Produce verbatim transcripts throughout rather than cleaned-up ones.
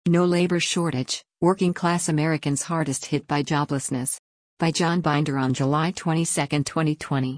No labor shortage, working class Americans hardest hit by joblessness. By John Binder on July twenty-second, twenty twenty.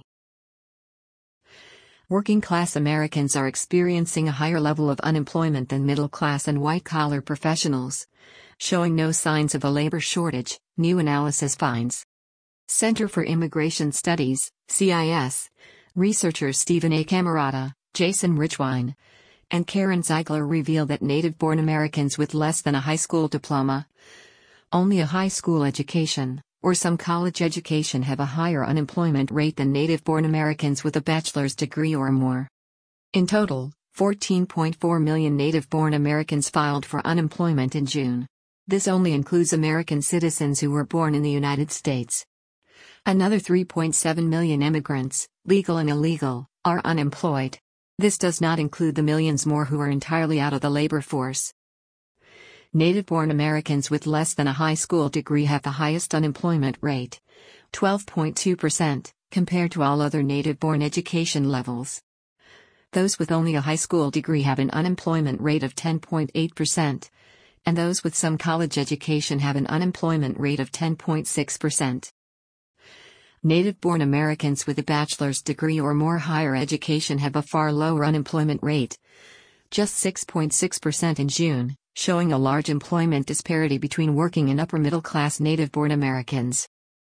Working class Americans are experiencing a higher level of unemployment than middle class and white collar professionals, showing no signs of a labor shortage, new analysis finds. Center for Immigration Studies, C I S, researchers Stephen A. Camarata, Jason Richwine, and Karen Ziegler reveal that native-born Americans with less than a high school diploma, only a high school education, or some college education have a higher unemployment rate than native-born Americans with a bachelor's degree or more. In total, fourteen point four million native-born Americans filed for unemployment in June. This only includes American citizens who were born in the United States. Another three point seven million immigrants, legal and illegal, are unemployed. This does not include the millions more who are entirely out of the labor force. Native-born Americans with less than a high school degree have the highest unemployment rate, twelve point two percent, compared to all other native-born education levels. Those with only a high school degree have an unemployment rate of ten point eight percent, and those with some college education have an unemployment rate of ten point six percent. Native-born Americans with a bachelor's degree or more higher education have a far lower unemployment rate, just six point six percent in June, showing a large employment disparity between working and upper-middle-class native-born Americans.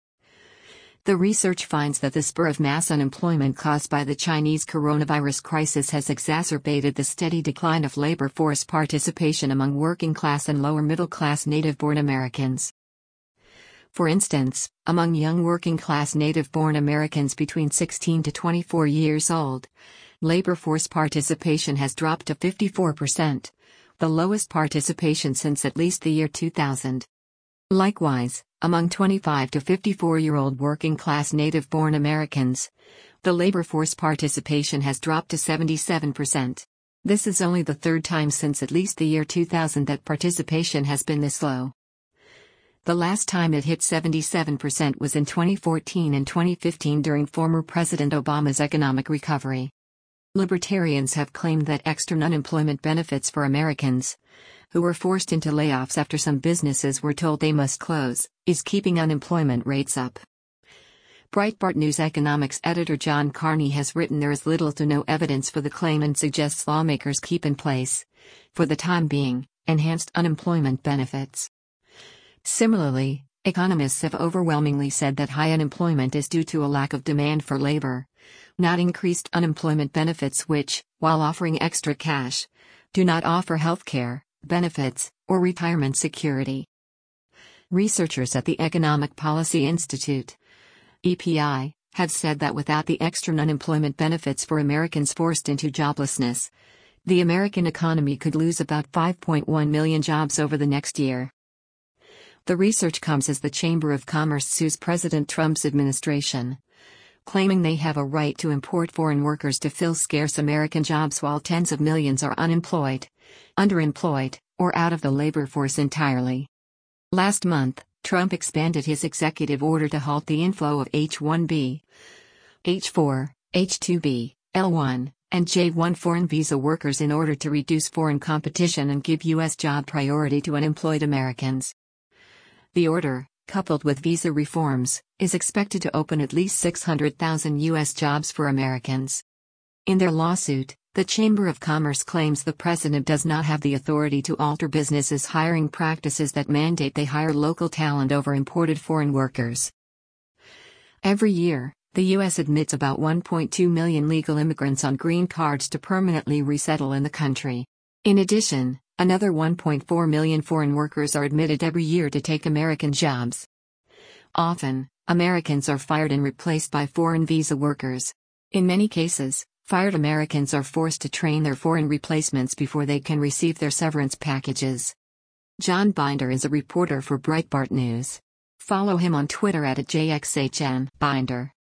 The research finds that the spur of mass unemployment caused by the Chinese coronavirus crisis has exacerbated the steady decline of labor force participation among working-class and lower-middle-class native-born Americans. For instance, among young working-class native-born Americans between sixteen to twenty-four years old, labor force participation has dropped to fifty-four percent, the lowest participation since at least the year two thousand. Likewise, among twenty-five to fifty-four-year-old working-class native-born Americans, the labor force participation has dropped to seventy-seven percent. This is only the third time since at least the year two thousand that participation has been this low. The last time it hit seventy-seven percent was in twenty fourteen and twenty fifteen during former President Obama's economic recovery. Libertarians have claimed that extra unemployment benefits for Americans, who were forced into layoffs after some businesses were told they must close, is keeping unemployment rates up. Breitbart News economics editor John Carney has written there is little to no evidence for the claim and suggests lawmakers keep in place, for the time being, enhanced unemployment benefits. Similarly, economists have overwhelmingly said that high unemployment is due to a lack of demand for labor, not increased unemployment benefits which, while offering extra cash, do not offer health care, benefits, or retirement security. Researchers at the Economic Policy Institute, E P I, have said that without the extra unemployment benefits for Americans forced into joblessness, the American economy could lose about five point one million jobs over the next year. The research comes as the Chamber of Commerce sues President Trump's administration, claiming they have a right to import foreign workers to fill scarce American jobs while tens of millions are unemployed, underemployed, or out of the labor force entirely. Last month, Trump expanded his executive order to halt the inflow of H one B, H four, H two B, L one, and J one foreign visa workers in order to reduce foreign competition and give U S job priority to unemployed Americans. The order, coupled with visa reforms, is expected to open at least six hundred thousand U S jobs for Americans. In their lawsuit, the Chamber of Commerce claims the president does not have the authority to alter businesses' hiring practices that mandate they hire local talent over imported foreign workers. Every year, the U S admits about one point two million legal immigrants on green cards to permanently resettle in the country. In addition, another one point four million foreign workers are admitted every year to take American jobs. Often, Americans are fired and replaced by foreign visa workers. In many cases, fired Americans are forced to train their foreign replacements before they can receive their severance packages. John Binder is a reporter for Breitbart News. Follow him on Twitter at J X H N Binder.